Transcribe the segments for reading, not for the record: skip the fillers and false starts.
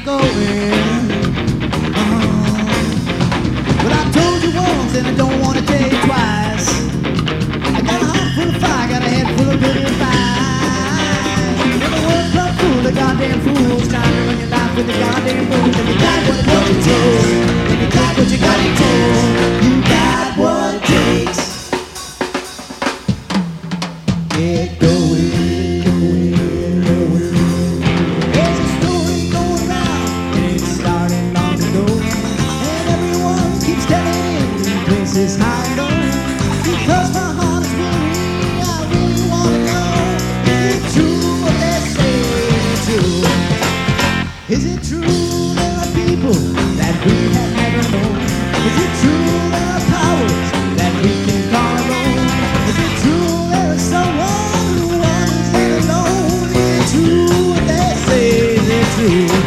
get going. Well, I told you once and I don't want to tell you twice. I got a heart full of fire, got a head full of good advice. When the world's club full of goddamn fools trying to run your life with the goddamn rules. If you got what it takes, if you got what you got it takes, you got what it takes. Get going. There's a story going round and it's starting long ago, and everyone keeps telling it in places high and low. Because my heart is weary, I really want to know, is it true what they say is true? Is it true there are people that we have never known? Is it true there are powers that we can call our own? Is it true there is someone who wants it alone? Is it true what they say is true?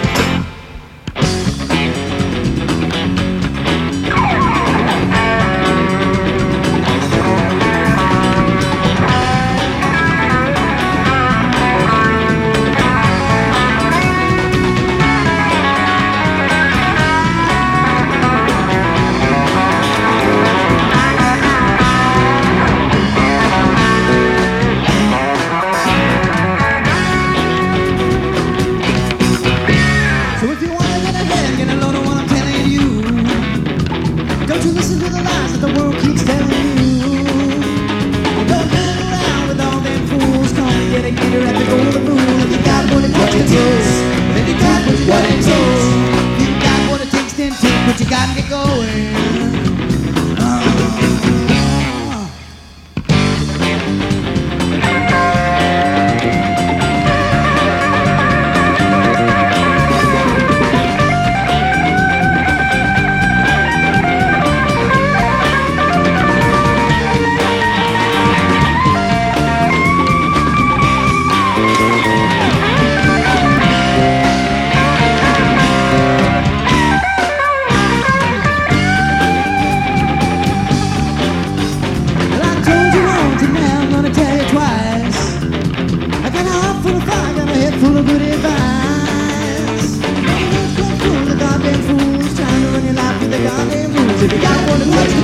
So if you want to get ahead, get a load of what I'm telling you. Don't you listen to the lies that the world keeps telling you. Don't hang around with all them fools. Come and get a gator at the go to the moon. If you got what it takes, if you got what it takes, if you got what it takes, then take what you got and get going. Full of good advice. Full of goddamn fools trying to run your life with the goddamn rules. If you got what it takes